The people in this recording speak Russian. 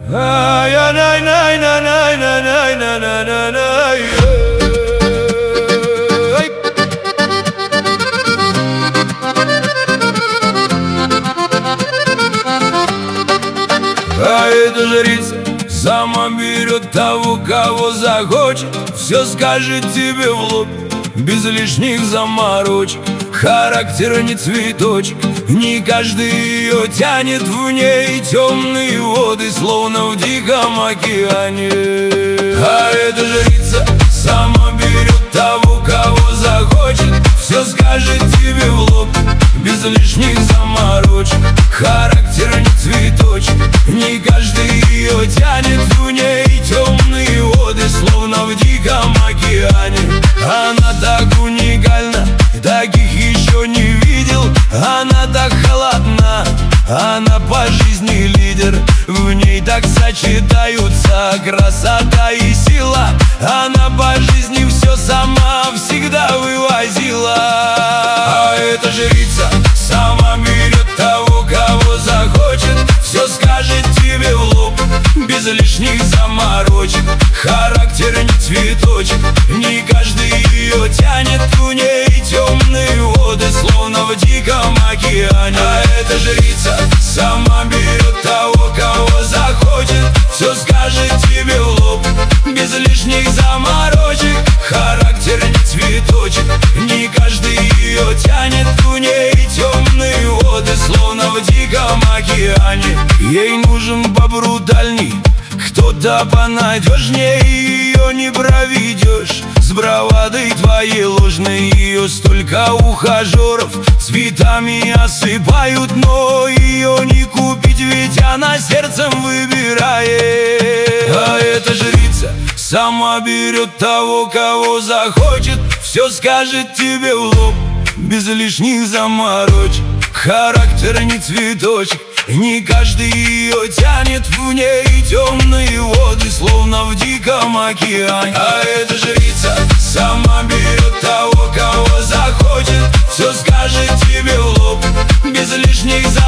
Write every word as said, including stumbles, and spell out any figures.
А эта жрица сама берет того, кого захочет, все скажет тебе в лоб, без лишних заморочек. Характер не цветочек, не каждый ее тянет в ней темные воды, словно в диком океане. А эта жрица сама берет того, кого захочет, все скажет тебе в лоб, без лишних заморочек. Характер не цветочек, не каждый ее тянет в ней темные воды, словно в диком океане. Она так уникальна, таких еще не видел. Она так холодна, она по жизни лидер. В ней так сочетаются красота и сила. Она по жизни все сама всегда вывозила. А эта жрица сама берет того, кого захочет, все скажет тебе в лоб, без лишних заморочек. Характер не цветочек, не каждый ее тянет в ней темные воды, словно в диком океане. А эта жрица сама берет того, кого захочет, все скажет тебе в лоб, без лишних заморочек. Характер не цветочек, не каждый ее тянет в ней темные воды, словно в диком океане. Ей нужен побрутальней, кто-то понадежнее, ее не проведешь с бравадой твоей ложной. Ее столько ухажеров цветами осыпают, но ее не купить, ведь она сердцем выбирает. А эта жрица сама берет того, кого захочет, все скажет тебе в лоб, без лишних заморочек. Характер не цветочек, не каждый ее тянет в ней темные воды, словно в диком океане. А эта жрица сама берет того, кого захочет, все скажет тебе в лоб, без лишних заморочек.